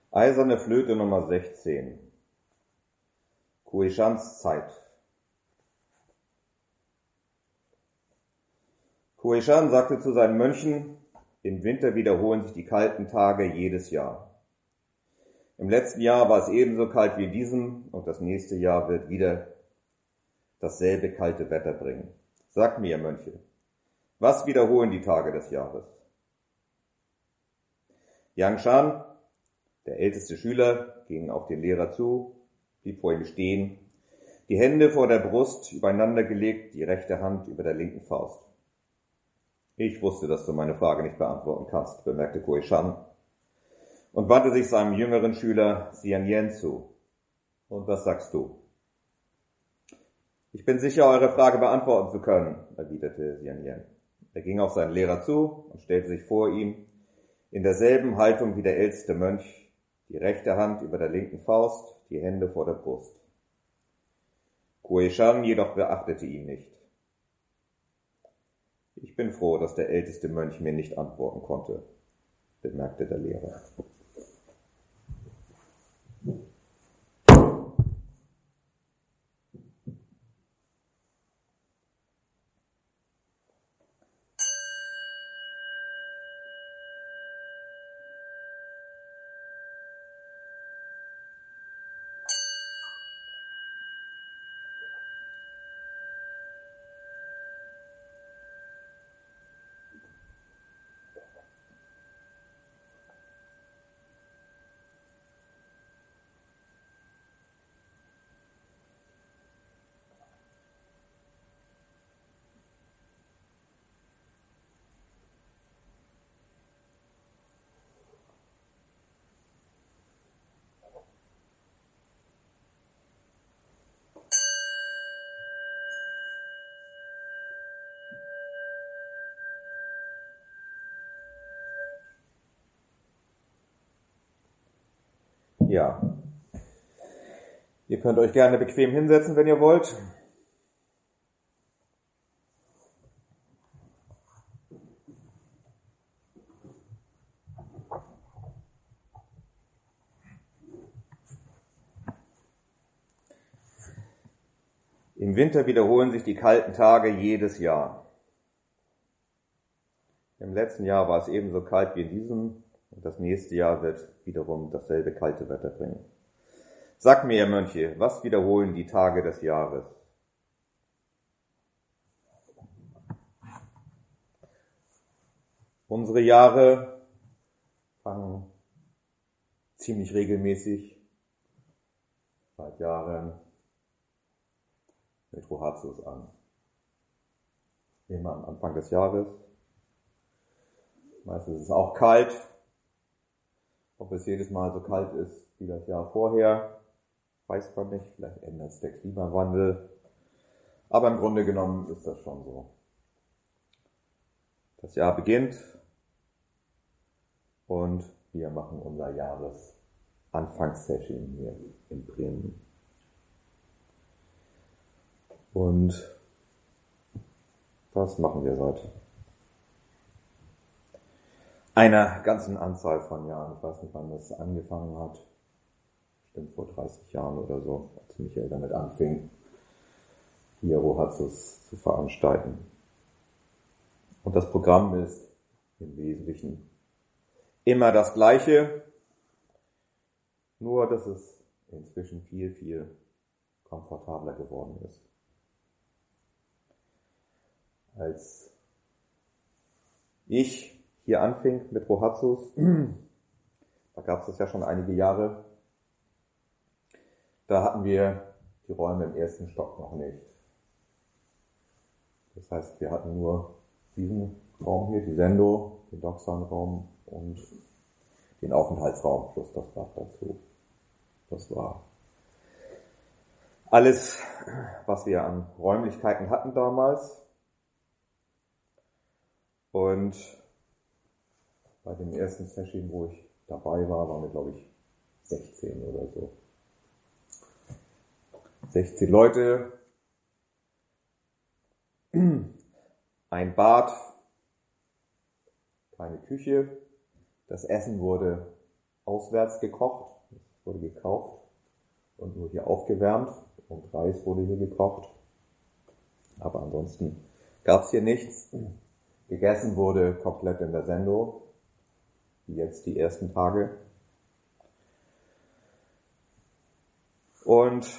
Eiserne Flöte Nummer 16. Kuishans Zeit. Kuishan sagte zu seinen Mönchen, im Winter wiederholen sich die kalten Tage jedes Jahr. Im letzten Jahr war es ebenso kalt wie in diesem und das nächste Jahr wird wieder dasselbe kalte Wetter bringen. Sagt mir, ihr Mönche, was wiederholen die Tage des Jahres? Yangshan, der älteste Schüler, ging auf den Lehrer zu, blieb vor ihm stehen, die Hände vor der Brust übereinander gelegt, die rechte Hand über der linken Faust. Ich wusste, dass du meine Frage nicht beantworten kannst, bemerkte Kuishan und wandte sich seinem jüngeren Schüler Xianyan zu. Und was sagst du? Ich bin sicher, eure Frage beantworten zu können, erwiderte Xianyan. Er ging auf seinen Lehrer zu und stellte sich vor ihm, in derselben Haltung wie der älteste Mönch, die rechte Hand über der linken Faust, die Hände vor der Brust. Kuishan jedoch beachtete ihn nicht. Ich bin froh, dass der älteste Mönch mir nicht antworten konnte, bemerkte der Lehrer. Ja, ihr könnt euch gerne bequem hinsetzen, wenn ihr wollt. Im Winter wiederholen sich die kalten Tage jedes Jahr. Im letzten Jahr war es ebenso kalt wie in diesem und das nächste Jahr wird wiederum dasselbe kalte Wetter bringen. Sagt mir, ihr Mönche, was wiederholen die Tage des Jahres? Unsere Jahre fangen ziemlich regelmäßig seit Jahren mit Rohatsus an. Immer am Anfang des Jahres. Meistens ist es auch kalt. Ob es jedes Mal so kalt ist wie das Jahr vorher, weiß man nicht. Vielleicht ändert es der Klimawandel. Aber im Grunde genommen ist das schon so. Das Jahr beginnt und wir machen unser Jahresanfangssession hier in Bremen. Und das machen wir seit einer ganzen Anzahl von Jahren. Ich weiß nicht, wann das angefangen hat. Bestimmt vor 30 Jahren oder so, als Michael damit anfing, hier Rohatsus zu veranstalten. Und das Programm ist im Wesentlichen immer das Gleiche, nur dass es inzwischen viel, viel komfortabler geworden ist. Als ich hier anfing mit Rohatsus, da gab es das ja schon einige Jahre, da hatten wir die Räume im ersten Stock noch nicht. Das heißt, wir hatten nur diesen Raum hier, die Sendo, den Doksan-Raum und den Aufenthaltsraum plus das Bad dazu. Das war alles, was wir an Räumlichkeiten hatten damals. Und bei dem ersten Session, wo ich dabei war, waren wir, glaube ich, 16 oder so. 16 Leute, ein Bad, keine Küche. Das Essen wurde auswärts gekocht, es wurde gekauft und nur hier aufgewärmt und Reis wurde hier gekocht. Aber ansonsten gab es hier nichts. Gegessen wurde komplett in der Sendung, wie jetzt die ersten Tage. Und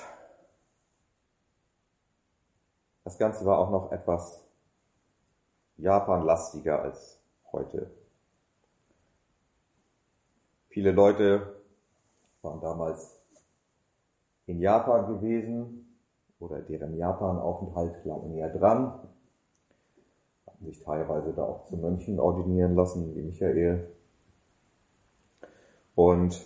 das Ganze war auch noch etwas Japan-lastiger als heute. Viele Leute waren damals in Japan gewesen oder deren Japan-Aufenthalt lag näher dran, hatten sich teilweise da auch zu Mönchen ordinieren lassen, wie Michael. Und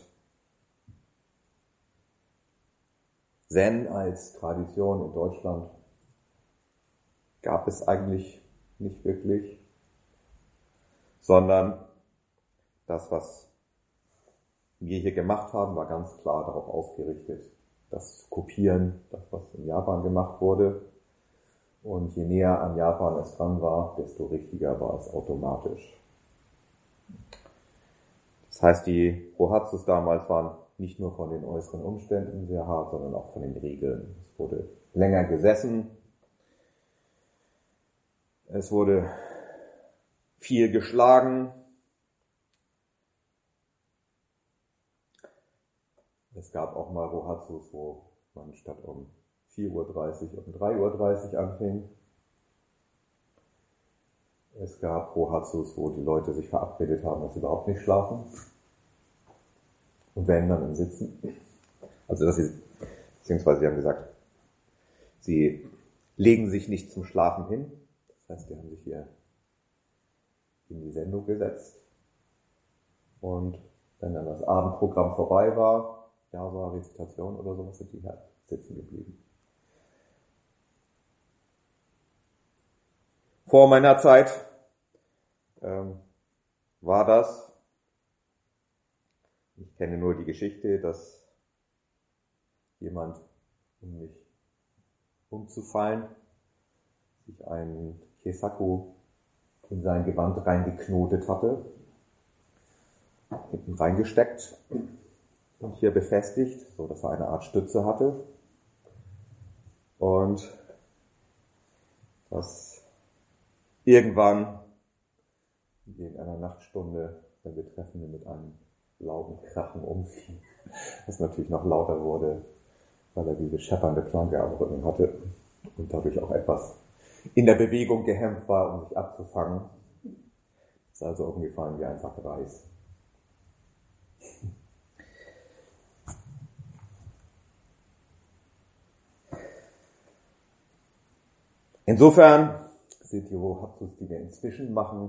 Zen als Tradition in Deutschland gab es eigentlich nicht wirklich, sondern das, was wir hier gemacht haben, war ganz klar darauf ausgerichtet, das zu kopieren, das, was in Japan gemacht wurde. Und je näher an Japan es dran war, desto richtiger war es automatisch. Das heißt, die Rohatsus damals waren nicht nur von den äußeren Umständen sehr hart, sondern auch von den Regeln. Es wurde länger gesessen, es wurde viel geschlagen, es gab auch mal Rohatsus, wo man statt um 4:30 Uhr um 3:30 Uhr anfing. Es gab Rohatsus, wo die Leute sich verabredet haben, dass sie überhaupt nicht schlafen. Und wenn, dann im Sitzen. Also, beziehungsweise sie haben gesagt, sie legen sich nicht zum Schlafen hin. Das heißt, die haben sich hier in die Sendung gesetzt. Und wenn dann das Abendprogramm vorbei war, ja, so eine Rezitation oder sowas, sind die halt sitzen geblieben. Vor meiner Zeit war das, ich kenne nur die Geschichte, dass jemand, um nicht umzufallen, sich einen Keisaku in sein Gewand reingeknotet hatte, hinten reingesteckt und hier befestigt, so dass er eine Art Stütze hatte. Und dass irgendwann in einer Nachtstunde der Betreffende mit einem lauten Krachen umfiel, was natürlich noch lauter wurde, weil er diese scheppernde Planke am Rücken hatte und dadurch auch etwas in der Bewegung gehemmt war, um sich abzufangen. Ist also umgefallen wie ein Sack Reis. Insofern sind die Rohatsus, die wir inzwischen machen,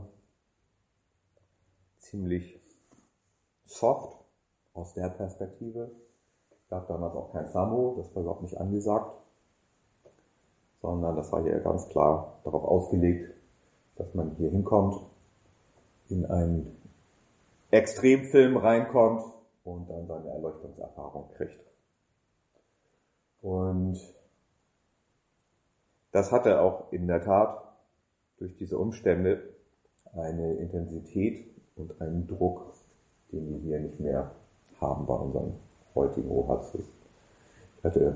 ziemlich soft aus der Perspektive. Es gab damals auch kein Samo, das war überhaupt nicht angesagt, sondern das war hier ganz klar darauf ausgelegt, dass man hier hinkommt, in einen Extremfilm reinkommt und dann seine Erleuchtungserfahrung kriegt. Und das hatte auch in der Tat durch diese Umstände eine Intensität und einen Druck, den wir hier nicht mehr haben bei unseren heutigen Rohatsus. Ich hatte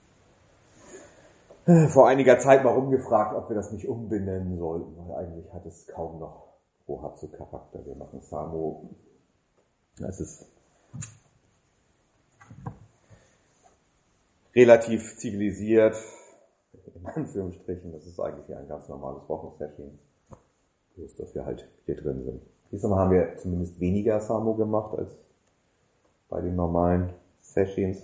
vor einiger Zeit mal rumgefragt, ob wir das nicht umbenennen sollten, weil eigentlich hat es kaum noch Rohatsu-Charakter. Wir machen Samo. Es ist relativ zivilisiert, in Anführungsstrichen. Das ist eigentlich wie ein ganz normales Wochensession. Bloß, dass wir halt hier drin sind. Diesmal haben wir zumindest weniger Samo gemacht als bei den normalen Sessions.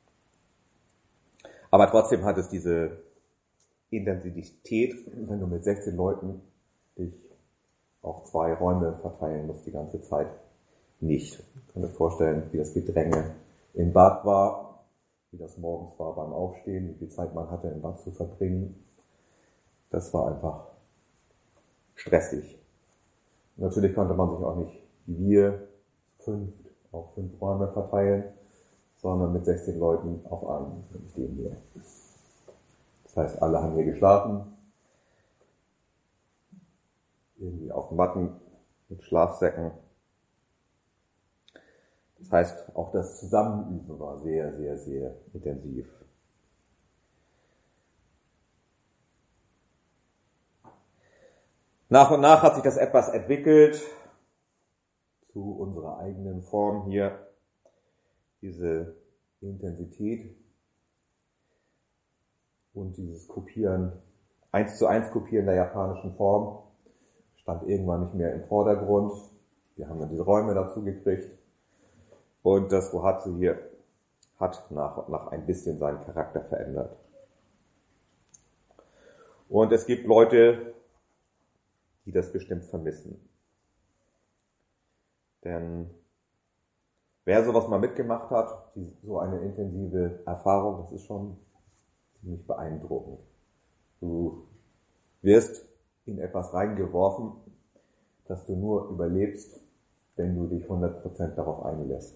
Aber trotzdem hat es diese Intensität, wenn du mit 16 Leuten dich auf 2 Räume verteilen musst die ganze Zeit, nicht. Ich kann mir vorstellen, wie das Gedränge im Bad war, wie das morgens war beim Aufstehen, wie viel Zeit man hatte im Bad zu verbringen. Das war einfach stressig. Natürlich konnte man sich auch nicht, wie wir, 5 auf 5 Räume verteilen, sondern mit 16 Leuten auf einen, nämlich den hier. Das heißt, alle haben hier geschlafen, irgendwie auf Matten mit Schlafsäcken. Das heißt, auch das Zusammenüben war sehr, sehr, sehr intensiv. Nach und nach hat sich das etwas entwickelt zu unserer eigenen Form hier. Diese Intensität und dieses Kopieren, 1:1 Kopieren der japanischen Form, stand irgendwann nicht mehr im Vordergrund. Wir haben dann diese Räume dazu gekriegt. Und das Rohatsu hier hat nach und nach ein bisschen seinen Charakter verändert. Und es gibt Leute, die das bestimmt vermissen. Denn wer sowas mal mitgemacht hat, so eine intensive Erfahrung, das ist schon ziemlich beeindruckend. Du wirst in etwas reingeworfen, das du nur überlebst, wenn du dich 100% darauf einlässt.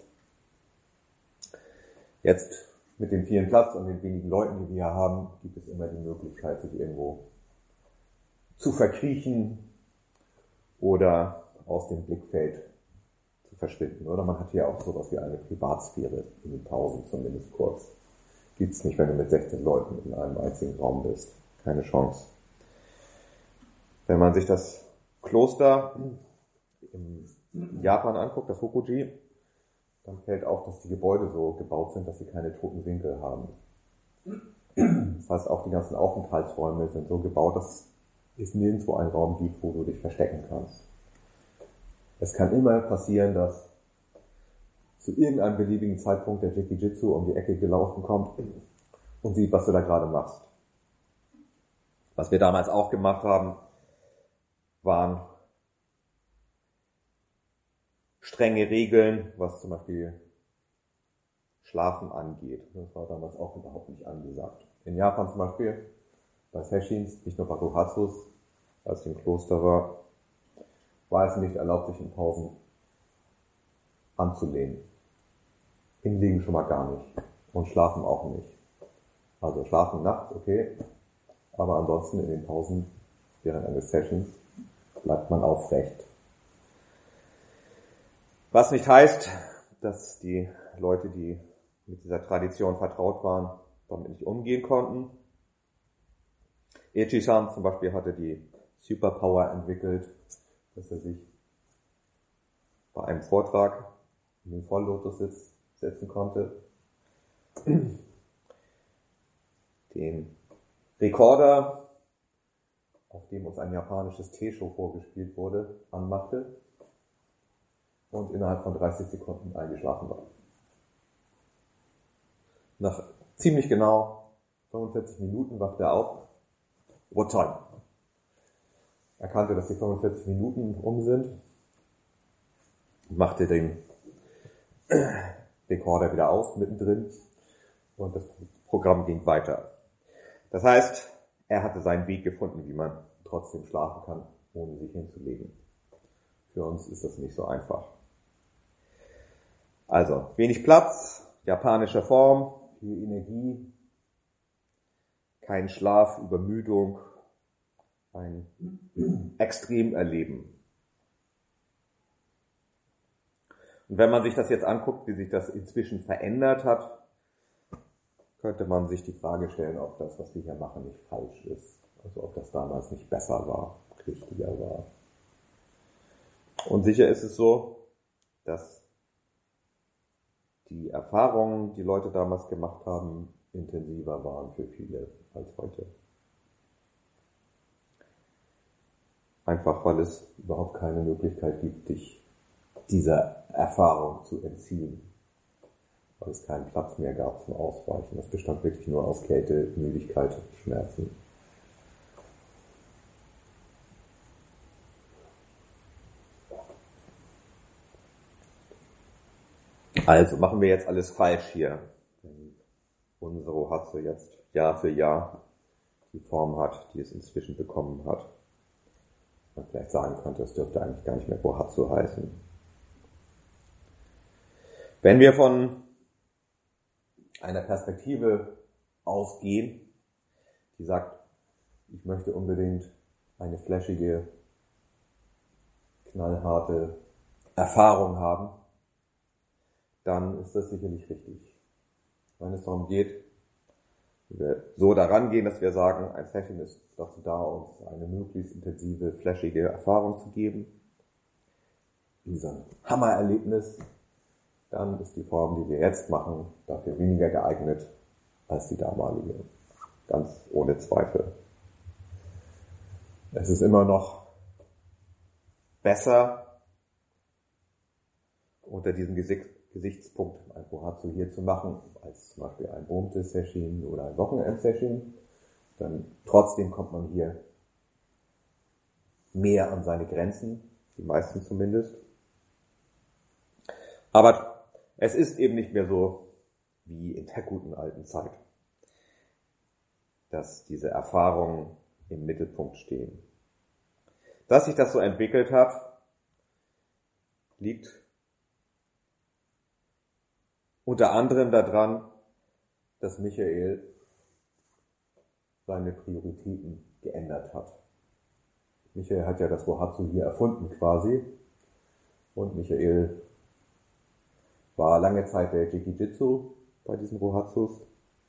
Jetzt mit dem vielen Platz und den wenigen Leuten, die wir hier haben, gibt es immer die Möglichkeit, sich irgendwo zu verkriechen oder aus dem Blickfeld zu verschwinden. Oder man hat hier auch sowas wie eine Privatsphäre in den Pausen, zumindest kurz. Gibt's nicht, wenn du mit 16 Leuten in einem einzigen Raum bist. Keine Chance. Wenn man sich das Kloster in Japan anguckt, das Hokuji, dann fällt auf, dass die Gebäude so gebaut sind, dass sie keine toten Winkel haben. Das heißt, auch die ganzen Aufenthaltsräume sind so gebaut, dass es nirgendwo einen Raum gibt, wo du dich verstecken kannst. Es kann immer passieren, dass zu irgendeinem beliebigen Zeitpunkt der Jikijitsu um die Ecke gelaufen kommt und sieht, was du da gerade machst. Was wir damals auch gemacht haben, waren strenge Regeln, was zum Beispiel Schlafen angeht. Das war damals auch überhaupt nicht angesagt. In Japan zum Beispiel, bei Seshins, nicht nur bei Rohatsus, als ich im Kloster war es nicht erlaubt, sich in Pausen anzulehnen. Hinlegen schon mal gar nicht. Und schlafen auch nicht. Also schlafen nachts, okay. Aber ansonsten in den Pausen, während eines Sessions, bleibt man aufrecht. Was nicht heißt, dass die Leute, die mit dieser Tradition vertraut waren, damit nicht umgehen konnten. Echi-san zum Beispiel hatte die Superpower entwickelt, dass er sich bei einem Vortrag in den Volllotus setzen konnte, den Rekorder, auf dem uns ein japanisches Teeshow vorgespielt wurde, anmachte und innerhalb von 30 Sekunden eingeschlafen war. Nach ziemlich genau 45 Minuten wachte er auf. What time? Er kannte, dass die 45 Minuten um sind, machte den Rekorder wieder aus, mittendrin, und das Programm ging weiter. Das heißt, er hatte seinen Weg gefunden, wie man trotzdem schlafen kann, ohne sich hinzulegen. Für uns ist das nicht so einfach. Also, wenig Platz, japanische Form, viel Energie, kein Schlaf, Übermüdung, ein Extremerleben. Und wenn man sich das jetzt anguckt, wie sich das inzwischen verändert hat, könnte man sich die Frage stellen, ob das, was wir hier machen, nicht falsch ist. Also ob das damals nicht besser war, richtiger war. Und sicher ist es so, dass die Erfahrungen, die Leute damals gemacht haben, intensiver waren für viele als heute. Einfach weil es überhaupt keine Möglichkeit gibt, dich dieser Erfahrung zu entziehen. Weil es keinen Platz mehr gab zum Ausweichen. Das bestand wirklich nur aus Kälte, Müdigkeit, Schmerzen. Also machen wir jetzt alles falsch hier. Wenn unsere Rohatsu jetzt Jahr für Jahr die Form hat, die es inzwischen bekommen hat. Man vielleicht sagen könnte, es dürfte eigentlich gar nicht mehr Rohatsu heißen. Wenn wir von einer Perspektive ausgehen, die sagt, ich möchte unbedingt eine flashige, knallharte Erfahrung haben, dann ist das sicherlich richtig. Wenn es darum geht, wenn wir so daran gehen, dass wir sagen, ein Session ist dazu da, uns eine möglichst intensive, flashige Erfahrung zu geben, dieser Hammererlebnis, dann ist die Form, die wir jetzt machen, dafür weniger geeignet als die damalige. Ganz ohne Zweifel. Es ist immer noch besser, unter diesem Gesichtspunkt ein Bohatsu hier zu machen, als zum Beispiel ein Bonte-Session oder ein Wochenend-Session. Dann trotzdem kommt man hier mehr an seine Grenzen, die meisten zumindest. Aber es ist eben nicht mehr so wie in der guten alten Zeit, dass diese Erfahrungen im Mittelpunkt stehen. Dass sich das so entwickelt hat, liegt unter anderem daran, dass Michael seine Prioritäten geändert hat. Michael hat ja das Rohatsu hier erfunden quasi. Und Michael war lange Zeit der Jikijitsu bei diesen Rohatsus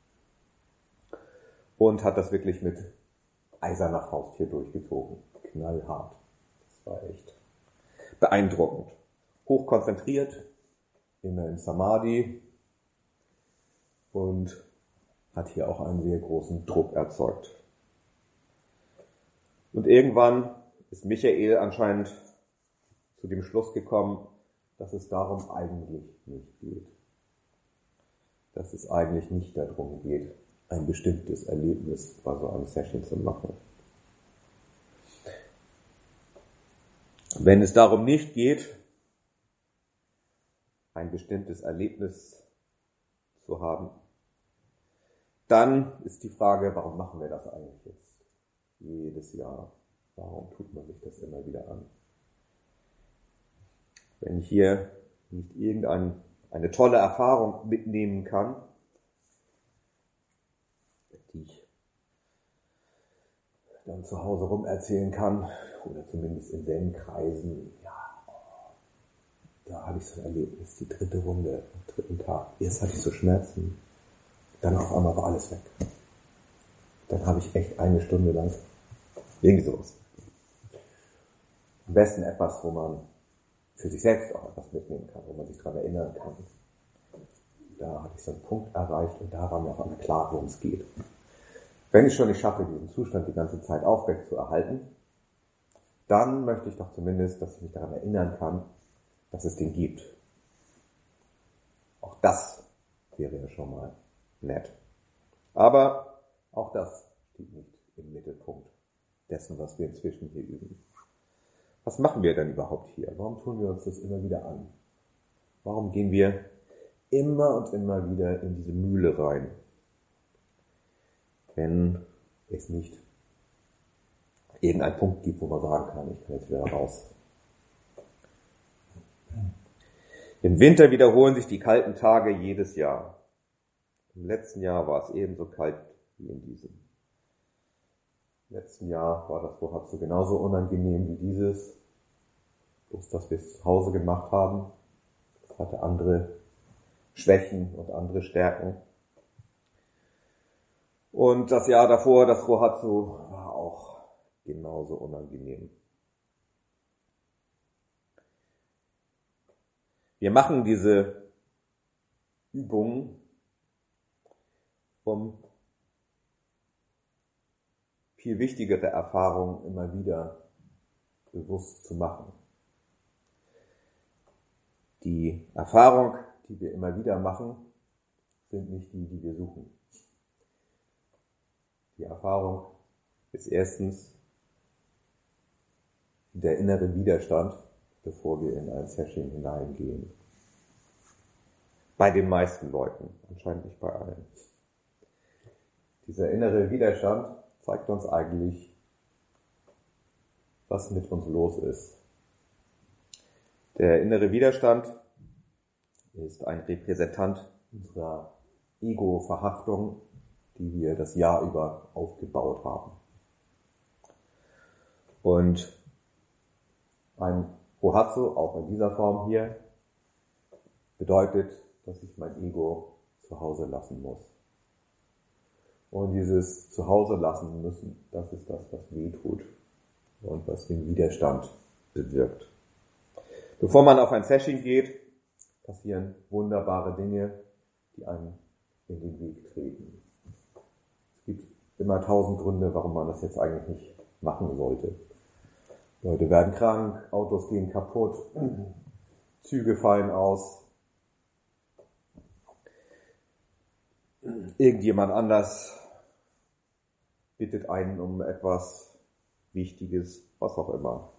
und hat das wirklich mit eiserner Faust hier durchgezogen. Knallhart. Das war echt beeindruckend. Hochkonzentriert, immer im Samadhi und hat hier auch einen sehr großen Druck erzeugt. Und irgendwann ist Michael anscheinend zu dem Schluss gekommen, dass es darum eigentlich nicht geht. Dass es eigentlich nicht darum geht, ein bestimmtes Erlebnis bei so einem Session zu machen. Wenn es darum nicht geht, ein bestimmtes Erlebnis zu haben, dann ist die Frage, warum machen wir das eigentlich jetzt jedes Jahr? Warum tut man sich das immer wieder an? Wenn ich hier nicht eine tolle Erfahrung mitnehmen kann, die ich dann zu Hause rum erzählen kann, oder zumindest in Zen-Kreisen, ja, da hatte ich so ein Erlebnis, die 3. Runde, am 3. Tag. Erst hatte ich so Schmerzen, dann auf einmal war alles weg. Dann habe ich echt 1 Stunde lang irgendwie sowas. Am besten etwas, wo man für sich selbst auch etwas mitnehmen kann, wo man sich daran erinnern kann. Da hatte ich so einen Punkt erreicht und da war mir auf einmal klar, worum es geht. Wenn ich schon nicht schaffe, diesen Zustand die ganze Zeit aufrecht zu erhalten, dann möchte ich doch zumindest, dass ich mich daran erinnern kann, dass es den gibt. Auch das wäre ja schon mal nett. Aber auch das steht nicht im Mittelpunkt dessen, was wir inzwischen hier üben. Was machen wir denn überhaupt hier? Warum tun wir uns das immer wieder an? Warum gehen wir immer und immer wieder in diese Mühle rein, wenn es nicht irgendeinen Punkt gibt, wo man sagen kann, ich kann jetzt wieder raus. Im Winter wiederholen sich die kalten Tage jedes Jahr. Im letzten Jahr war es ebenso kalt wie in diesem. Im letzten Jahr war das Rohatsu genauso unangenehm wie dieses. Bloß, dass wir es zu Hause gemacht haben. Es hatte andere Schwächen und andere Stärken. Und das Jahr davor, das Rohatsu, war auch genauso unangenehm. Wir machen diese Übungen, um viel wichtigere Erfahrungen immer wieder bewusst zu machen. Die Erfahrung, die wir immer wieder machen, sind nicht die, die wir suchen. Die Erfahrung ist erstens der innere Widerstand, bevor wir in ein Session hineingehen. Bei den meisten Leuten, anscheinend nicht bei allen. Dieser innere Widerstand zeigt uns eigentlich, was mit uns los ist. Der innere Widerstand ist ein Repräsentant unserer Ego-Verhaftung, die wir das Jahr über aufgebaut haben. Und ein Rohatsu, auch in dieser Form hier, bedeutet, dass ich mein Ego zu Hause lassen muss. Und dieses Zuhause lassen müssen, das ist das, was weh tut und was den Widerstand bewirkt. Bevor man auf ein Session geht, passieren wunderbare Dinge, die einem in den Weg treten. Es gibt immer 1000 Gründe, warum man das jetzt eigentlich nicht machen sollte. Leute werden krank, Autos gehen kaputt, Züge fallen aus, irgendjemand anders bittet einen um etwas Wichtiges, was auch immer.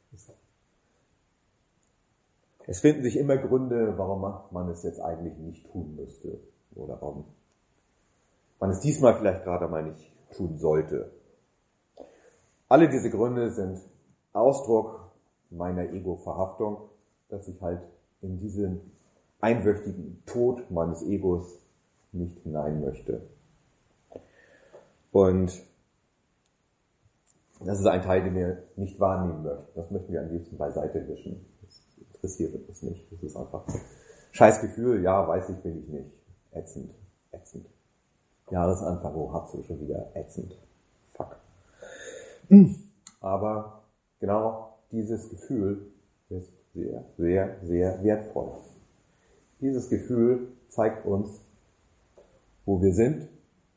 Es finden sich immer Gründe, warum man es jetzt eigentlich nicht tun müsste oder warum man es diesmal vielleicht gerade mal nicht tun sollte. Alle diese Gründe sind Ausdruck meiner Ego-Verhaftung, dass ich halt in diesen einwöchigen Tod meines Egos nicht hinein möchte. Und das ist ein Teil, den wir nicht wahrnehmen möchten. Das möchten wir am liebsten beiseite wischen. Das interessiert uns nicht. Das ist einfach ein Scheißgefühl. Ja, weiß ich, will ich nicht. Ätzend. Jahresanfang, wo hast du schon wieder ätzend. Fuck. Aber genau dieses Gefühl ist sehr, sehr, sehr wertvoll. Dieses Gefühl zeigt uns, wo wir sind,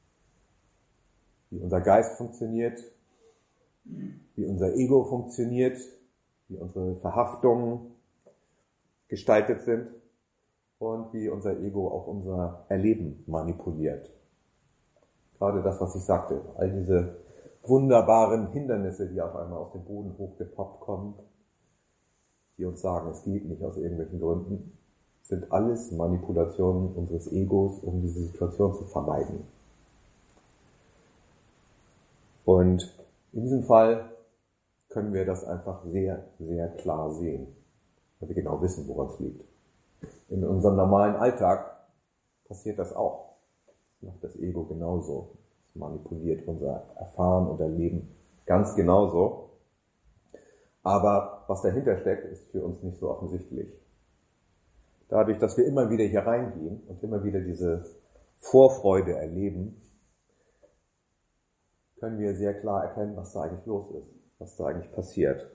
wie unser Geist funktioniert, wie unser Ego funktioniert, wie unsere Verhaftungen gestaltet sind und wie unser Ego auch unser Erleben manipuliert. Gerade das, was ich sagte, all diese wunderbaren Hindernisse, die auf einmal aus dem Boden hochgepoppt kommen, die uns sagen, es geht nicht aus irgendwelchen Gründen, sind alles Manipulationen unseres Egos, um diese Situation zu vermeiden. Und in diesem Fall können wir das einfach sehr, sehr klar sehen, weil wir genau wissen, woran es liegt. In unserem normalen Alltag passiert das auch. Das macht das Ego genauso. Es manipuliert unser Erfahren und Erleben ganz genauso. Aber was dahinter steckt, ist für uns nicht so offensichtlich. Dadurch, dass wir immer wieder hier reingehen und immer wieder diese Vorfreude erleben, können wir sehr klar erkennen, was da eigentlich los ist, was da eigentlich passiert.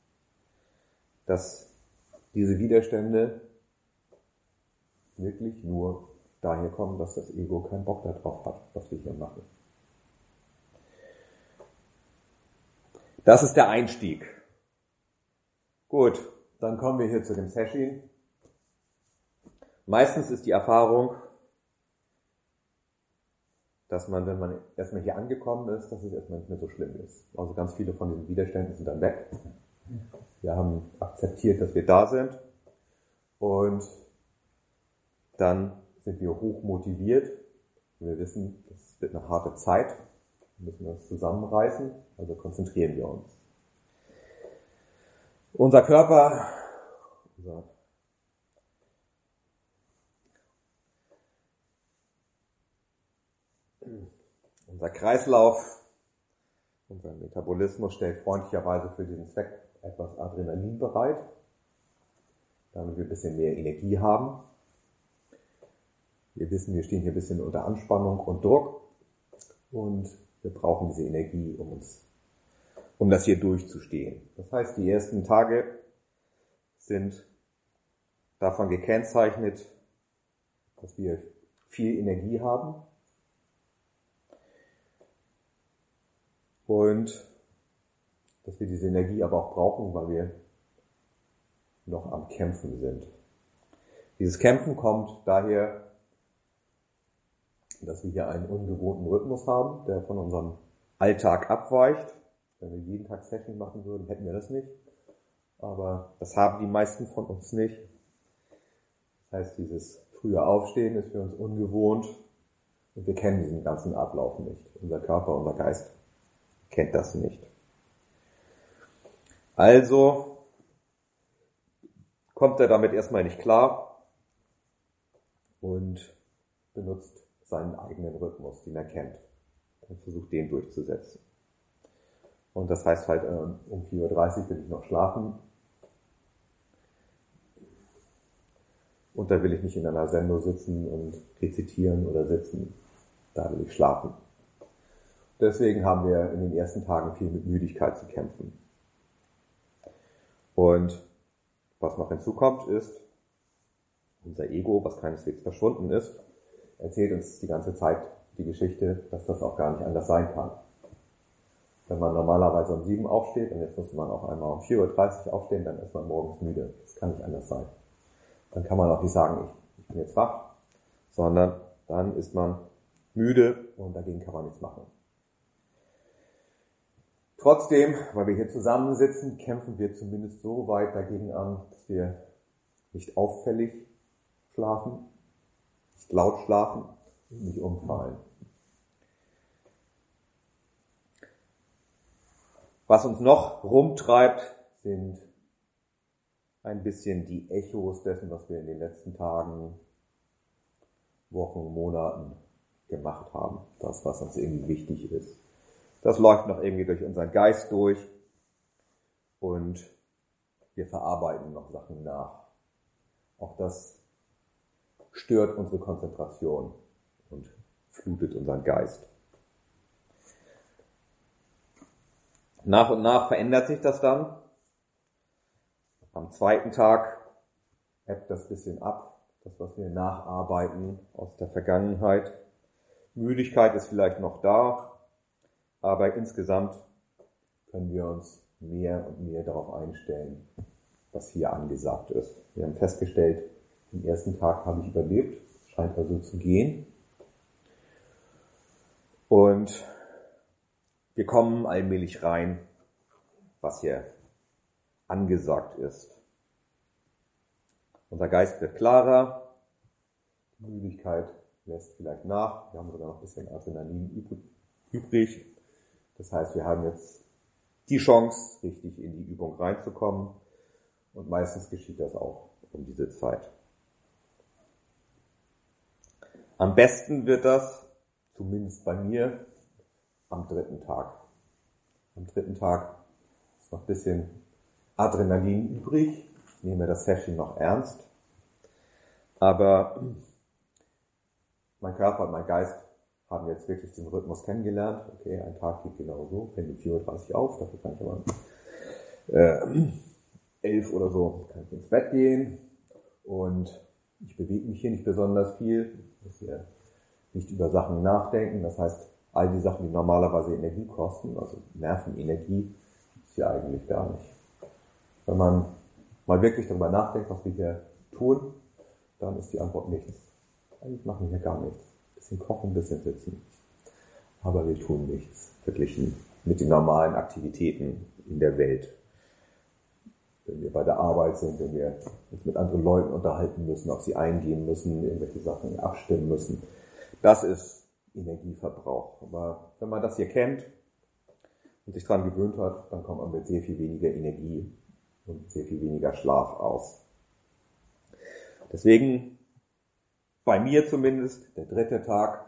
Dass diese Widerstände wirklich nur daher kommen, dass das Ego keinen Bock darauf hat, was wir hier machen. Das ist der Einstieg. Gut, dann kommen wir hier zu dem Session. Meistens ist die Erfahrung, dass man, wenn man erstmal hier angekommen ist, dass es erstmal nicht mehr so schlimm ist. Also ganz viele von diesen Widerständen sind dann weg. Wir haben akzeptiert, dass wir da sind und dann sind wir hoch motiviert. Wir wissen, es wird eine harte Zeit. Wir müssen uns zusammenreißen, also konzentrieren wir uns. Unser Körper, unser Kreislauf, unser Metabolismus stellt freundlicherweise für diesen Zweck etwas Adrenalin bereit, damit wir ein bisschen mehr Energie haben. Wir wissen, wir stehen hier ein bisschen unter Anspannung und Druck und wir brauchen diese Energie, um das hier durchzustehen. Das heißt, die ersten Tage sind davon gekennzeichnet, dass wir viel Energie haben und dass wir diese Energie aber auch brauchen, weil wir noch am Kämpfen sind. Dieses Kämpfen kommt daher, dass wir hier einen ungewohnten Rhythmus haben, der von unserem Alltag abweicht. Wenn wir jeden Tag Session machen würden, hätten wir das nicht. Aber das haben die meisten von uns nicht. Das heißt, dieses frühe Aufstehen ist für uns ungewohnt und wir kennen diesen ganzen Ablauf nicht. Unser Körper, unser Geist kennt das nicht. Also kommt er damit erstmal nicht klar und benutzt seinen eigenen Rhythmus, den er kennt, und versucht, den durchzusetzen. Und das heißt halt, um 4:30 Uhr will ich noch schlafen. Und da will ich nicht in einer Sendung sitzen und rezitieren oder sitzen. Da will ich schlafen. Deswegen haben wir in den ersten Tagen viel mit Müdigkeit zu kämpfen. Und was noch hinzukommt ist, unser Ego, was keineswegs verschwunden ist, erzählt uns die ganze Zeit die Geschichte, dass das auch gar nicht anders sein kann. Wenn man normalerweise um 7 aufsteht und jetzt muss man auch einmal um 4:30 Uhr aufstehen, dann ist man morgens müde. Das kann nicht anders sein. Dann kann man auch nicht sagen, ich bin jetzt wach, sondern dann ist man müde und dagegen kann man nichts machen. Trotzdem, weil wir hier zusammensitzen, kämpfen wir zumindest so weit dagegen an, dass wir nicht auffällig schlafen, nicht laut schlafen und nicht umfallen. Was uns noch rumtreibt, sind ein bisschen die Echos dessen, was wir in den letzten Tagen, Wochen, Monaten gemacht haben. Das, was uns irgendwie wichtig ist. Das läuft noch irgendwie durch unseren Geist durch und wir verarbeiten noch Sachen nach. Auch das stört unsere Konzentration und flutet unseren Geist. Nach und nach verändert sich das dann. Am zweiten Tag ebbt das bisschen ab, das, was wir nacharbeiten aus der Vergangenheit. Müdigkeit ist vielleicht noch da, aber insgesamt können wir uns mehr und mehr darauf einstellen, was hier angesagt ist. Wir haben festgestellt, den ersten Tag habe ich überlebt, scheint also zu gehen. Und wir kommen allmählich rein, was hier angesagt ist. Unser Geist wird klarer, die Müdigkeit lässt vielleicht nach, wir haben sogar noch ein bisschen Adrenalin übrig. Das heißt, wir haben jetzt die Chance, richtig in die Übung reinzukommen und meistens geschieht das auch um diese Zeit. Am besten wird das, zumindest bei mir, am 3. Tag. Am 3. Tag ist noch ein bisschen Adrenalin übrig. Ich nehme das Session noch ernst. Aber mein Körper und mein Geist haben jetzt wirklich den Rhythmus kennengelernt. Okay, ein Tag geht genau so, fängt um 4:30 Uhr auf, dafür kann ich aber 11 oder so kann ich ins Bett gehen. Und ich bewege mich hier nicht besonders viel. Ich muss hier nicht über Sachen nachdenken. Das heißt, all die Sachen, die normalerweise Energie kosten, also Nervenenergie, gibt es hier eigentlich gar nicht. Wenn man mal wirklich darüber nachdenkt, was wir hier tun, dann ist die Antwort nichts. Eigentlich machen wir hier gar nichts. Ein bisschen kochen, ein bisschen sitzen. Aber wir tun nichts, verglichen mit den normalen Aktivitäten in der Welt. Wenn wir bei der Arbeit sind, wenn wir uns mit anderen Leuten unterhalten müssen, auf sie eingehen müssen, irgendwelche Sachen abstimmen müssen. Das ist Energieverbrauch. Aber wenn man das hier kennt und sich daran gewöhnt hat, dann kommt man mit sehr viel weniger Energie und sehr viel weniger Schlaf aus. Deswegen, bei mir zumindest, der 3. Tag,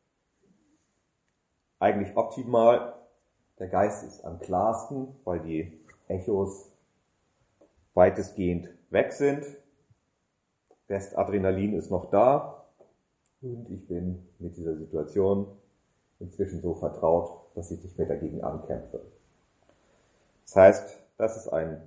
eigentlich optimal. Der Geist ist am klarsten, weil die Echos weitestgehend weg sind. Restadrenalin ist noch da. Und ich bin mit dieser Situation inzwischen so vertraut, dass ich nicht mehr dagegen ankämpfe. Das heißt, das ist ein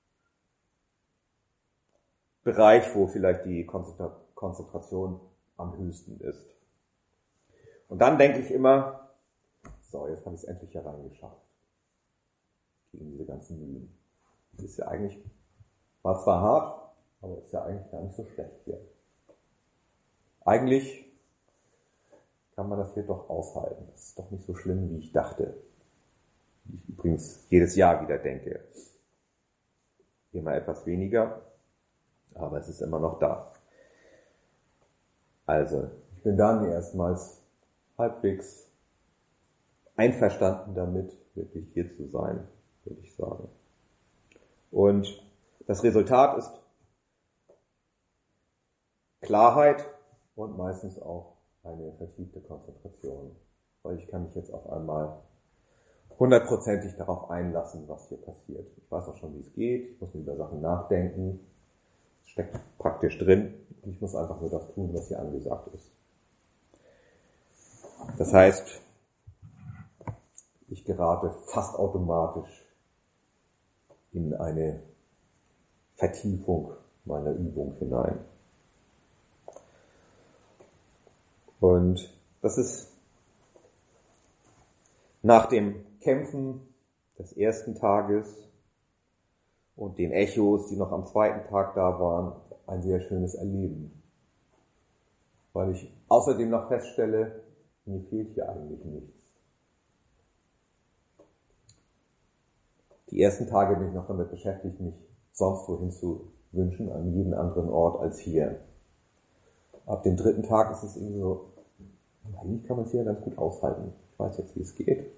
Bereich, wo vielleicht die Konzentration am höchsten ist. Und dann denke ich immer, so, jetzt habe ich es endlich hereingeschafft. Gegen diese ganzen Mühen. Das ist ja eigentlich, war zwar hart, aber ist ja eigentlich gar nicht so schlecht hier. Eigentlich kann man das hier doch aushalten. Das ist doch nicht so schlimm, wie ich dachte. Wie ich übrigens jedes Jahr wieder denke. Immer etwas weniger, aber es ist immer noch da. Also, ich bin dann erstmals halbwegs einverstanden damit, wirklich hier zu sein, würde ich sagen. Und das Resultat ist Klarheit und meistens auch eine vertiefte Konzentration, weil ich kann mich jetzt auf einmal 100%ig darauf einlassen, was hier passiert. Ich weiß auch schon, wie es geht, ich muss über Sachen nachdenken, es steckt praktisch drin Ich muss einfach nur das tun, was hier angesagt ist. Das heißt, ich gerate fast automatisch in eine Vertiefung meiner Übung hinein. Und das ist nach dem Kämpfen des ersten Tages und den Echos, die noch am zweiten Tag da waren, ein sehr schönes Erleben. Weil ich außerdem noch feststelle, mir fehlt hier eigentlich nichts. Die ersten Tage bin ich noch damit beschäftigt, mich sonst wohin zu wünschen, an jeden anderen Ort als hier. Ab dem dritten Tag ist es irgendwie so, eigentlich kann man es hier ganz gut aushalten. Ich weiß jetzt, wie es geht.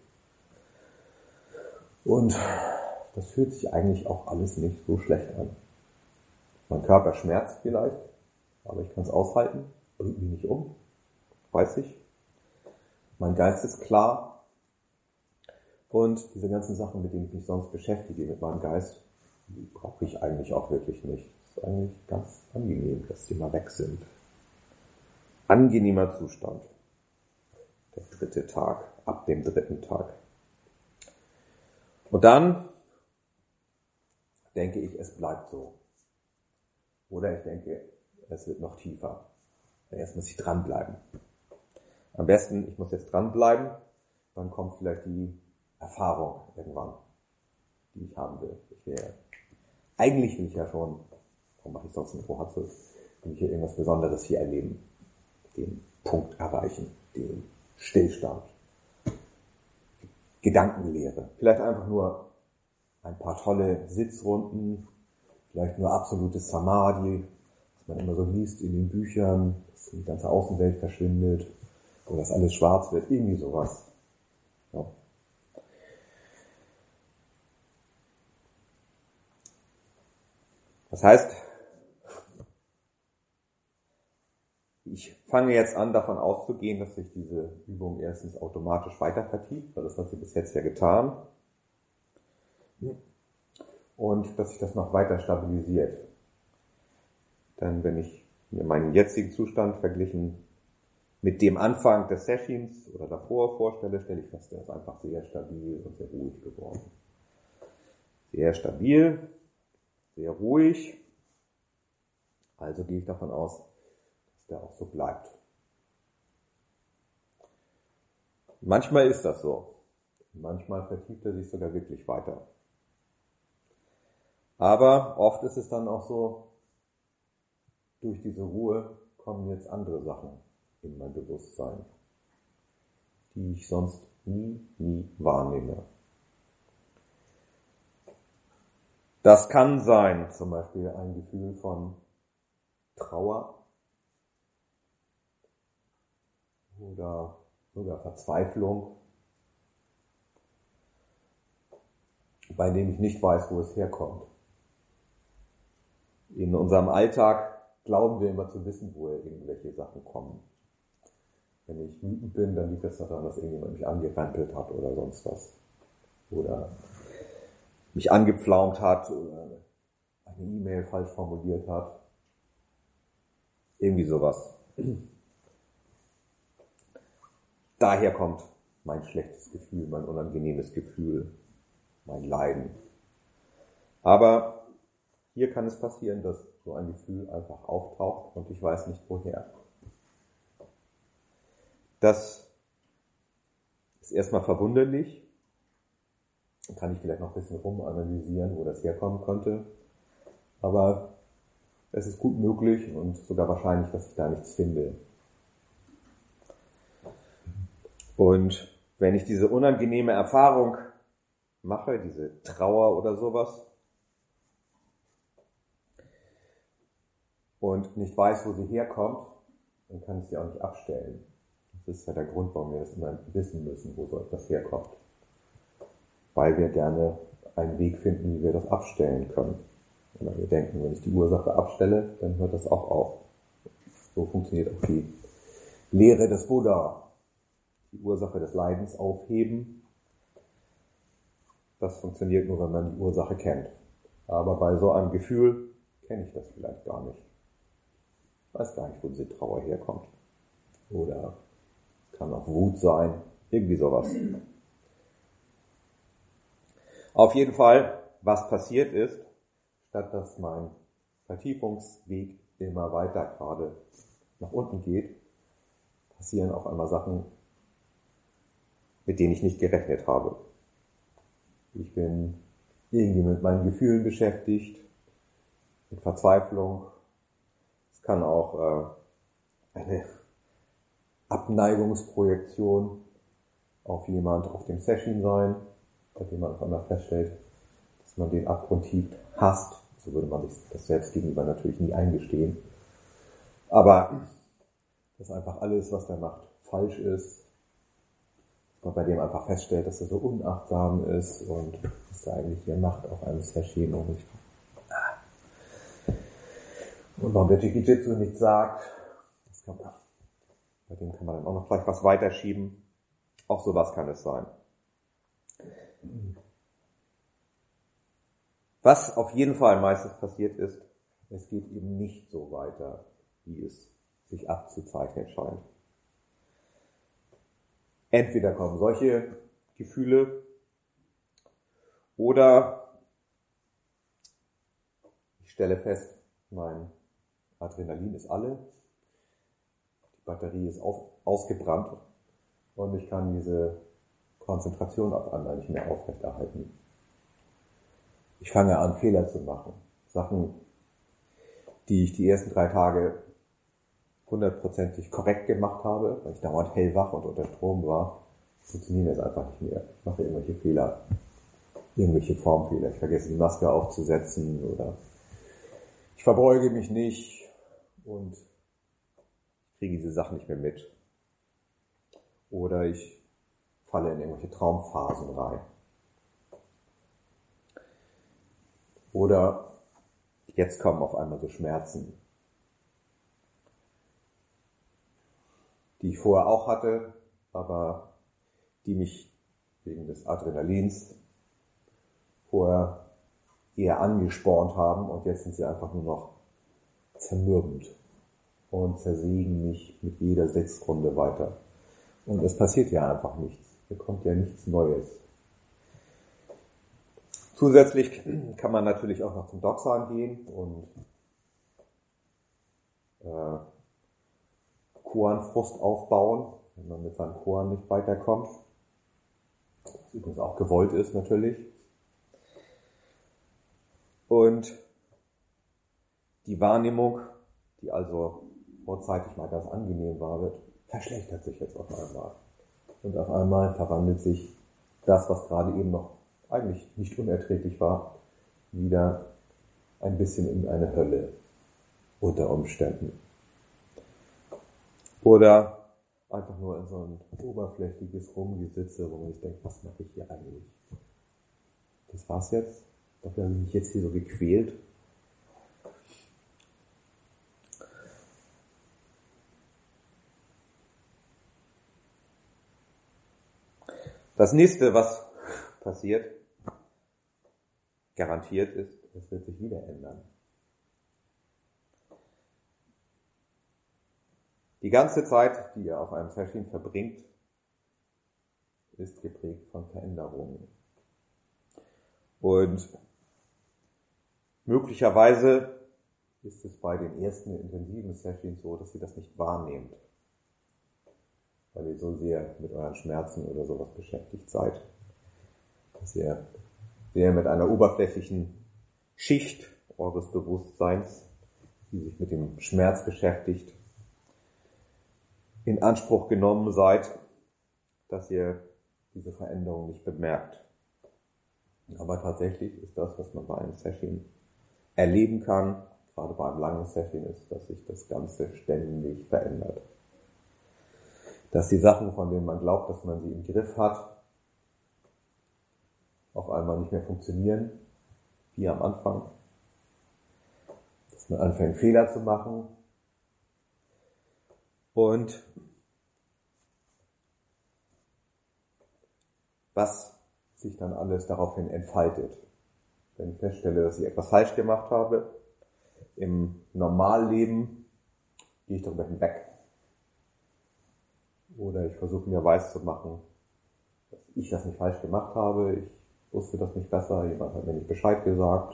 Und das fühlt sich eigentlich auch alles nicht so schlecht an. Mein Körper schmerzt vielleicht, aber ich kann es aushalten, bringt mich nicht um, weiß ich. Mein Geist ist klar. Und diese ganzen Sachen, mit denen ich mich sonst beschäftige, mit meinem Geist, die brauche ich eigentlich auch wirklich nicht. Es ist eigentlich ganz angenehm, dass die mal weg sind. Angenehmer Zustand. Der dritte Tag, ab dem dritten Tag. Und dann denke ich, es bleibt so. Oder ich denke, es wird noch tiefer. Erst muss ich dranbleiben. Am besten, ich muss jetzt dranbleiben, dann kommt vielleicht die Erfahrung irgendwann, die ich haben will. Eigentlich will ich ja schon, warum mache ich sonst eine Woche, will ich hier irgendwas Besonderes hier erleben. Den Punkt erreichen, den Stillstand, Gedankenlehre. Vielleicht einfach nur ein paar tolle Sitzrunden, vielleicht nur absolutes Samadhi, was man immer so liest in den Büchern, dass die ganze Außenwelt verschwindet, oder dass alles schwarz wird, irgendwie sowas. Ja. Das heißt, ich fange jetzt an, davon auszugehen, dass sich diese Übung erstens automatisch weiter vertieft, weil das hat sie bis jetzt ja getan, und dass sich das noch weiter stabilisiert. Denn wenn ich mir meinen jetzigen Zustand verglichen mit dem Anfang des Sessions oder davor vorstelle, stelle ich fest, der ist einfach sehr stabil und sehr ruhig geworden. Sehr stabil, sehr ruhig. Also gehe ich davon aus, dass der auch so bleibt. Manchmal ist das so. Manchmal vertieft er sich sogar wirklich weiter. Aber oft ist es dann auch so, durch diese Ruhe kommen jetzt andere Sachen in mein Bewusstsein, die ich sonst nie wahrnehme. Das kann sein, zum Beispiel ein Gefühl von Trauer oder sogar Verzweiflung, bei dem ich nicht weiß, wo es herkommt. In unserem Alltag glauben wir immer zu wissen, woher irgendwelche Sachen kommen. Wenn ich wütend bin, dann liegt es daran, dass irgendjemand mich angerempelt hat oder sonst was. Oder mich angepflaumt hat oder eine E-Mail falsch formuliert hat. Irgendwie sowas. Daher kommt mein schlechtes Gefühl, mein unangenehmes Gefühl, mein Leiden. Aber hier kann es passieren, dass so ein Gefühl einfach auftaucht und ich weiß nicht woher. Das ist erstmal verwunderlich. Dann kann ich vielleicht noch ein bisschen rumanalysieren, wo das herkommen könnte. Aber es ist gut möglich und sogar wahrscheinlich, dass ich da nichts finde. Und wenn ich diese unangenehme Erfahrung mache, diese Trauer oder sowas, und nicht weiß, wo sie herkommt, dann kann ich sie auch nicht abstellen. Das ist ja der Grund, warum wir das immer wissen müssen, wo so etwas herkommt. Weil wir gerne einen Weg finden, wie wir das abstellen können. Und wir denken, wenn ich die Ursache abstelle, dann hört das auch auf. So funktioniert auch die Lehre des Buddha. Die Ursache des Leidens aufheben. Das funktioniert nur, wenn man die Ursache kennt. Aber bei so einem Gefühl kenne ich das vielleicht gar nicht. Weiß gar nicht, wo diese Trauer herkommt. Oder kann auch Wut sein, irgendwie sowas. Auf jeden Fall, was passiert ist, statt dass mein Vertiefungsweg immer weiter gerade nach unten geht, passieren auf einmal Sachen, mit denen ich nicht gerechnet habe. Ich bin irgendwie mit meinen Gefühlen beschäftigt, mit Verzweiflung. Es kann auch eine Abneigungsprojektion auf jemand auf dem Session sein, bei dem man auf einmal feststellt, dass man den abgrundtief hasst. So würde man sich das selbst gegenüber natürlich nie eingestehen. Aber dass einfach alles, was der macht, falsch ist. Dass man bei dem einfach feststellt, dass er so unachtsam ist und was er eigentlich hier macht auf einem Session und warum der Jiu-Jitsu nichts sagt. Bei dem kann man dann auch noch vielleicht was weiterschieben. Auch sowas kann es sein. Was auf jeden Fall meistens passiert ist, es geht eben nicht so weiter, wie es sich abzuzeichnen scheint. Entweder kommen solche Gefühle oder ich stelle fest, mein Adrenalin ist alle, die Batterie ist ausgebrannt und ich kann diese Konzentration auf einmal nicht mehr aufrechterhalten. Ich fange an, Fehler zu machen. Sachen, die ich die ersten 3 Tage 100%ig korrekt gemacht habe, weil ich dauernd hellwach und unter Strom war, funktionieren jetzt einfach nicht mehr. Ich mache irgendwelche Fehler, irgendwelche Formfehler. Ich vergesse die Maske aufzusetzen oder ich verbeuge mich nicht und kriege diese Sachen nicht mehr mit. Oder ich falle in irgendwelche Traumphasen rein. Oder jetzt kommen auf einmal so Schmerzen, die ich vorher auch hatte, aber die mich wegen des Adrenalins vorher eher angespornt haben und jetzt sind sie einfach nur noch zermürbend und zersägen mich mit jeder Sekunde weiter. Und es passiert ja einfach nichts. Hier kommt ja nichts Neues. Zusätzlich kann man natürlich auch noch zum Doxan gehen und Koanfrust aufbauen, wenn man mit seinem Koan nicht weiterkommt. Was übrigens auch gewollt ist natürlich. Und die Wahrnehmung, die also vorzeitig mal ganz angenehm war, wird verschlechtert sich jetzt auf einmal. Und auf einmal verwandelt sich das, was gerade eben noch eigentlich nicht unerträglich war, wieder ein bisschen in eine Hölle unter Umständen. Oder einfach nur in so ein oberflächliches Rumgesitze, wo man sich denkt, was mache ich hier eigentlich? Das war's jetzt? Dafür habe ich mich jetzt hier so gequält. Das nächste, was passiert, garantiert ist, es wird sich wieder ändern. Die ganze Zeit, die ihr auf einem Session verbringt, ist geprägt von Veränderungen. Und möglicherweise ist es bei den ersten intensiven Sessions so, dass ihr das nicht wahrnehmt, weil ihr so sehr mit euren Schmerzen oder sowas beschäftigt seid, dass ihr sehr mit einer oberflächlichen Schicht eures Bewusstseins, die sich mit dem Schmerz beschäftigt, in Anspruch genommen seid, dass ihr diese Veränderung nicht bemerkt. Aber tatsächlich ist das, was man bei einem Session erleben kann, gerade bei einem langen Session, ist, dass sich das Ganze ständig verändert. Dass die Sachen, von denen man glaubt, dass man sie im Griff hat, auf einmal nicht mehr funktionieren, wie am Anfang. Dass man anfängt, Fehler zu machen. Und was sich dann alles daraufhin entfaltet. Wenn ich feststelle, dass ich etwas falsch gemacht habe, im Normalleben gehe ich darüber hinweg. Oder ich versuche mir weiszumachen, dass ich das nicht falsch gemacht habe, ich wusste das nicht besser, jemand hat mir nicht Bescheid gesagt.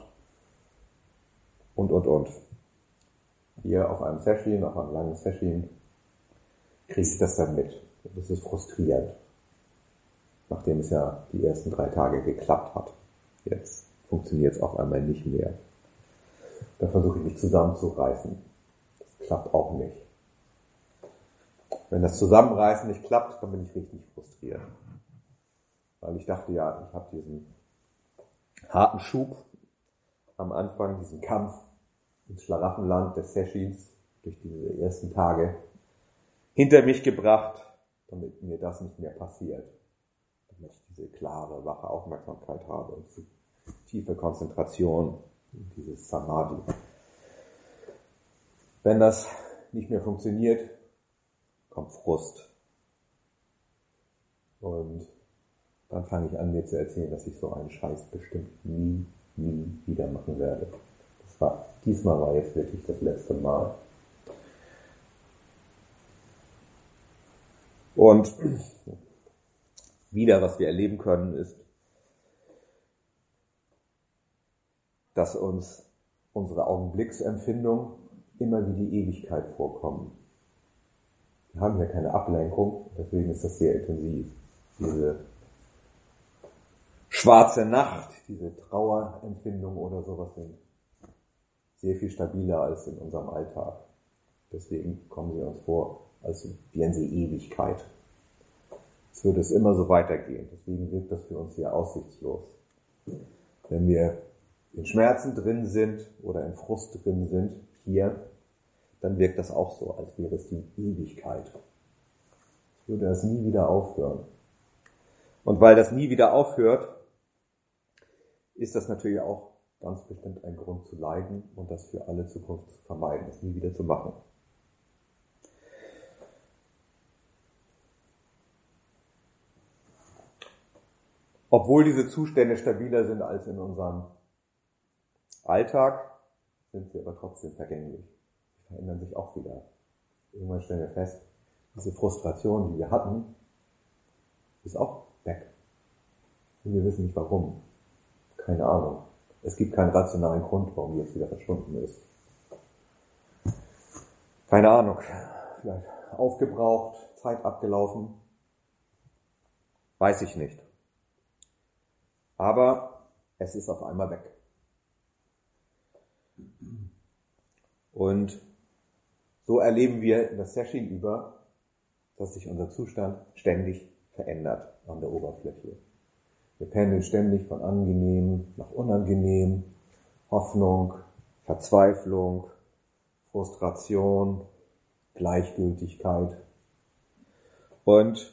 Und. Hier auf einem Session, auf einem langen Session, kriege ich das dann mit. Das ist frustrierend. Nachdem es ja die ersten 3 Tage geklappt hat. Jetzt funktioniert es auf einmal nicht mehr. Da versuche ich mich zusammenzureißen. Das klappt auch nicht. Wenn das Zusammenreißen nicht klappt, dann bin ich richtig frustriert. Weil ich dachte ja, ich habe diesen harten Schub am Anfang, diesen Kampf ins Schlaraffenland des Sessions durch diese ersten Tage hinter mich gebracht, damit mir das nicht mehr passiert. Damit ich diese klare, wache Aufmerksamkeit habe und diese tiefe Konzentration, dieses Samadhi. Wenn das nicht mehr funktioniert, kommt Frust. Und dann fange ich an, mir zu erzählen, dass ich so einen Scheiß bestimmt nie wieder machen werde. Diesmal war jetzt wirklich das letzte Mal. Und wieder, was wir erleben können, ist, dass uns unsere Augenblicksempfindung immer wie die Ewigkeit vorkommen. Wir haben hier keine Ablenkung, deswegen ist das sehr intensiv. Diese schwarze Nacht, diese Trauerempfindung oder sowas sind sehr viel stabiler als in unserem Alltag. Deswegen kommen sie uns vor, als wären sie Ewigkeit. Es würde es immer so weitergehen. Deswegen wirkt das für uns sehr aussichtslos. Wenn wir in Schmerzen drin sind oder in Frust drin sind, hier, dann wirkt das auch so, als wäre es die Ewigkeit. Es würde das nie wieder aufhören. Und weil das nie wieder aufhört, ist das natürlich auch ganz bestimmt ein Grund zu leiden und das für alle Zukunft zu vermeiden, das nie wieder zu machen. Obwohl diese Zustände stabiler sind als in unserem Alltag, sind sie aber trotzdem vergänglich. Sie verändern sich auch wieder. Irgendwann stellen wir fest, diese Frustration, die wir hatten, ist auch weg. Und wir wissen nicht warum. Keine Ahnung. Es gibt keinen rationalen Grund, warum die jetzt wieder verschwunden ist. Keine Ahnung. Vielleicht aufgebraucht, Zeit abgelaufen. Weiß ich nicht. Aber es ist auf einmal weg. Und so erleben wir das Session über, dass sich unser Zustand ständig verändert an der Oberfläche. Wir pendeln ständig von angenehm nach unangenehm, Hoffnung, Verzweiflung, Frustration, Gleichgültigkeit. Und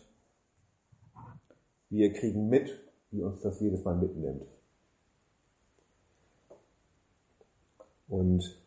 wir kriegen mit, wie uns das jedes Mal mitnimmt. Und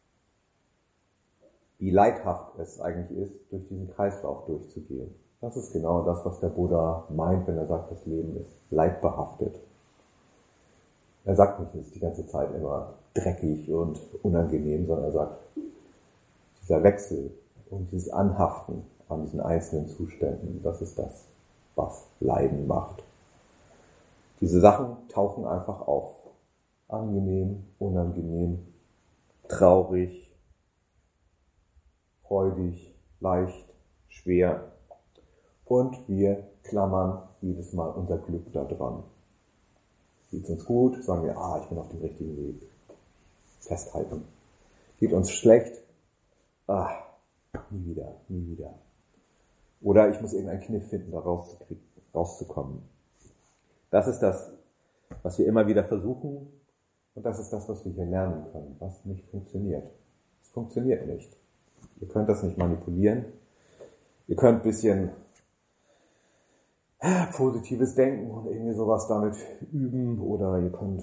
wie leidhaft es eigentlich ist, durch diesen Kreislauf durchzugehen. Das ist genau das, was der Buddha meint, wenn er sagt, das Leben ist leidbehaftet. Er sagt nicht, es ist die ganze Zeit immer dreckig und unangenehm, sondern er sagt, dieser Wechsel und dieses Anhaften an diesen einzelnen Zuständen, das ist das, was Leiden macht. Diese Sachen tauchen einfach auf. Angenehm, unangenehm, traurig, freudig, leicht, schwer. Und wir klammern jedes Mal unser Glück da dran. Geht's uns gut, sagen wir, ich bin auf dem richtigen Weg. Festhalten. Geht uns schlecht, nie wieder. Oder ich muss irgendeinen Kniff finden, da rauszukommen. Das ist das, was wir immer wieder versuchen, und das ist das, was wir hier lernen können, was nicht funktioniert. Es funktioniert nicht. Ihr könnt das nicht manipulieren. Ihr könnt ein bisschen positives Denken und irgendwie sowas damit üben, oder ihr könnt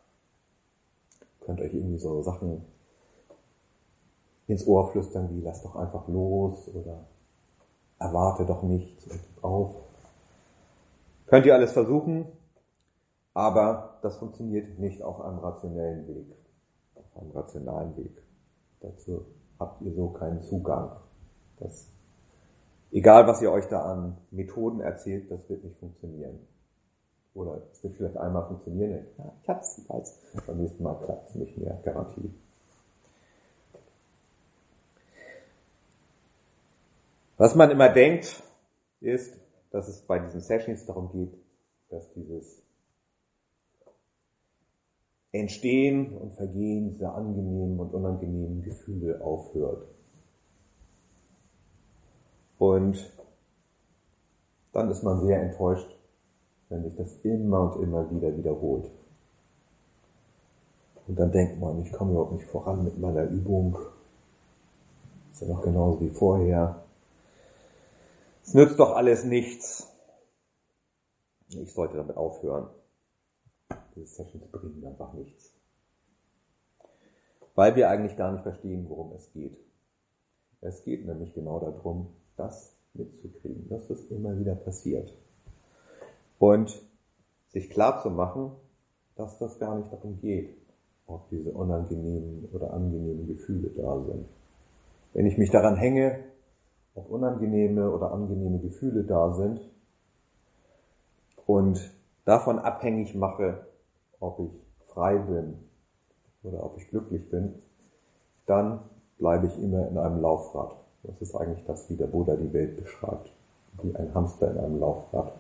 euch irgendwie so Sachen ins Ohr flüstern wie lass doch einfach los oder erwarte doch nichts und gib auf. Könnt ihr alles versuchen, aber das funktioniert nicht auf einem rationellen Weg. Auf einem rationalen Weg. Dazu habt ihr so keinen Zugang. Egal, was ihr euch da an Methoden erzählt, das wird nicht funktionieren. Oder es wird vielleicht einmal funktionieren. Ja, ich hab's, ich weiß. Beim nächsten Mal klappt es nicht mehr, Garantie. Was man immer denkt, ist, dass es bei diesen Sessions darum geht, dass dieses Entstehen und Vergehen dieser angenehmen und unangenehmen Gefühle aufhört. Und dann ist man sehr enttäuscht, wenn sich das immer und immer wieder wiederholt. Und dann denkt man, ich komme überhaupt nicht voran mit meiner Übung. Ist ja noch genauso wie vorher. Es nützt doch alles nichts. Ich sollte damit aufhören. Diese Sessions bringen einfach nichts. Weil wir eigentlich gar nicht verstehen, worum es geht. Es geht nämlich genau darum, das mitzukriegen, dass das immer wieder passiert. Und sich klar zu machen, dass das gar nicht darum geht, ob diese unangenehmen oder angenehmen Gefühle da sind. Wenn ich mich daran hänge, ob unangenehme oder angenehme Gefühle da sind und davon abhängig mache, ob ich frei bin oder ob ich glücklich bin, dann bleibe ich immer in einem Laufrad. Das ist eigentlich das, wie der Buddha die Welt beschreibt, wie ein Hamster in einem Laufrad.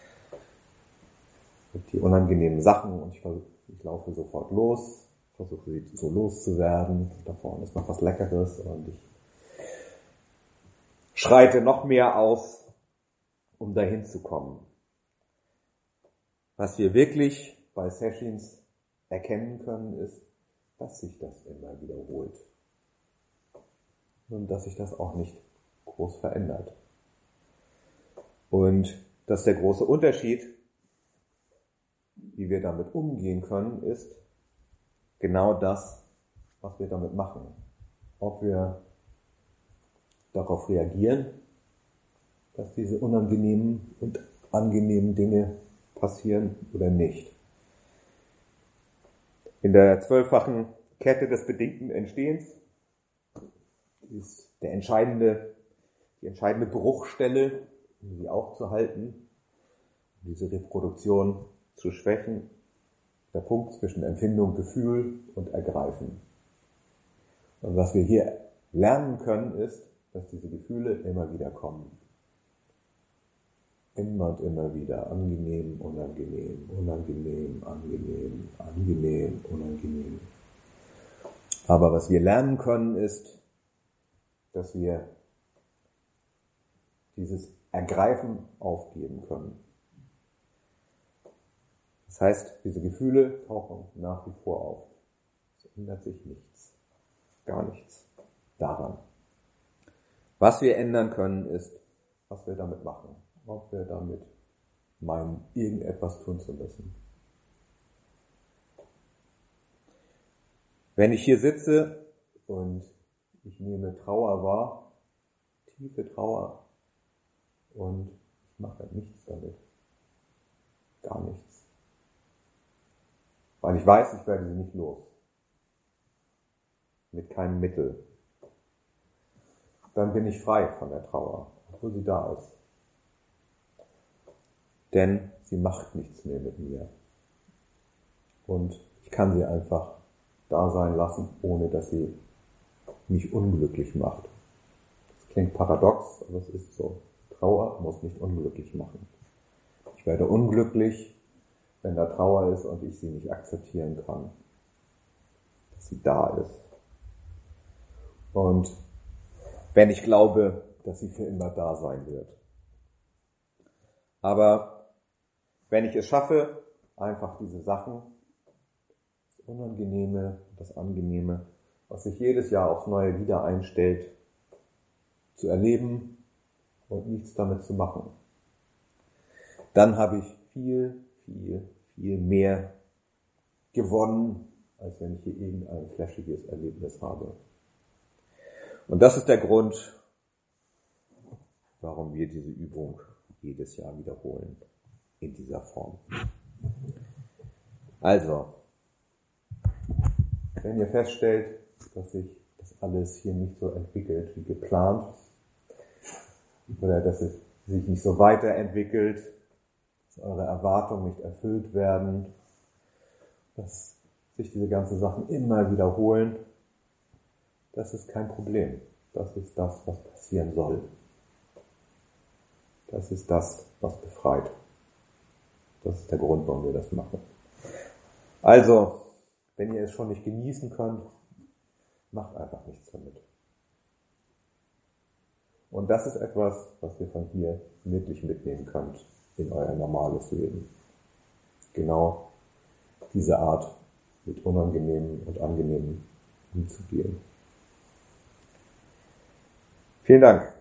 Mit die unangenehmen Sachen und ich laufe sofort los, versuche sie so loszuwerden. Da vorne ist noch was Leckeres und ich schreite noch mehr aus, um dahin zu kommen. Was wir wirklich bei Sessions erkennen können, ist, dass sich das immer wiederholt. Und dass sich das auch nicht groß verändert. Und dass der große Unterschied, wie wir damit umgehen können, ist genau das, was wir damit machen. Ob wir darauf reagieren, dass diese unangenehmen und angenehmen Dinge passieren oder nicht. In der 12-fachen Kette des bedingten Entstehens ist die entscheidende Bruchstelle, um sie aufzuhalten, diese Reproduktion zu schwächen, der Punkt zwischen Empfindung, Gefühl und Ergreifen. Und was wir hier lernen können, ist, dass diese Gefühle immer wieder kommen. Immer und immer wieder. Angenehm, unangenehm, unangenehm, angenehm, angenehm, unangenehm. Aber was wir lernen können, ist, dass wir dieses Ergreifen aufgeben können. Das heißt, diese Gefühle tauchen nach wie vor auf. Es ändert sich nichts. Gar nichts daran. Was wir ändern können, ist, was wir damit machen. Ob wir damit meinen, irgendetwas tun zu müssen. Wenn ich hier sitze und ich nehme Trauer wahr, tiefe Trauer, und ich mache nichts damit. Gar nichts. Weil ich weiß, ich werde sie nicht los. Mit keinem Mittel. Dann bin ich frei von der Trauer, obwohl sie da ist. Denn sie macht nichts mehr mit mir. Und ich kann sie einfach da sein lassen, ohne dass sie mich unglücklich macht. Das klingt paradox, aber es ist so. Trauer muss mich unglücklich machen. Ich werde unglücklich, wenn da Trauer ist und ich sie nicht akzeptieren kann. Dass sie da ist. Und wenn ich glaube, dass sie für immer da sein wird. Aber wenn ich es schaffe, einfach diese Sachen, das Unangenehme, das Angenehme, was sich jedes Jahr aufs Neue wieder einstellt, zu erleben und nichts damit zu machen, dann habe ich viel, viel, viel mehr gewonnen, als wenn ich hier irgendein flashiges Erlebnis habe. Und das ist der Grund, warum wir diese Übung jedes Jahr wiederholen, in dieser Form. Also, wenn ihr feststellt, dass sich das alles hier nicht so entwickelt wie geplant oder dass es sich nicht so weiterentwickelt, dass eure Erwartungen nicht erfüllt werden, dass sich diese ganzen Sachen immer wiederholen. Das ist kein Problem. Das ist das, was passieren soll. Das ist das, was befreit. Das ist der Grund, warum wir das machen. Also, wenn ihr es schon nicht genießen könnt, macht einfach nichts damit. Und das ist etwas, was ihr von hier wirklich mitnehmen könnt in euer normales Leben. Genau diese Art, mit Unangenehmen und Angenehmen umzugehen. Vielen Dank.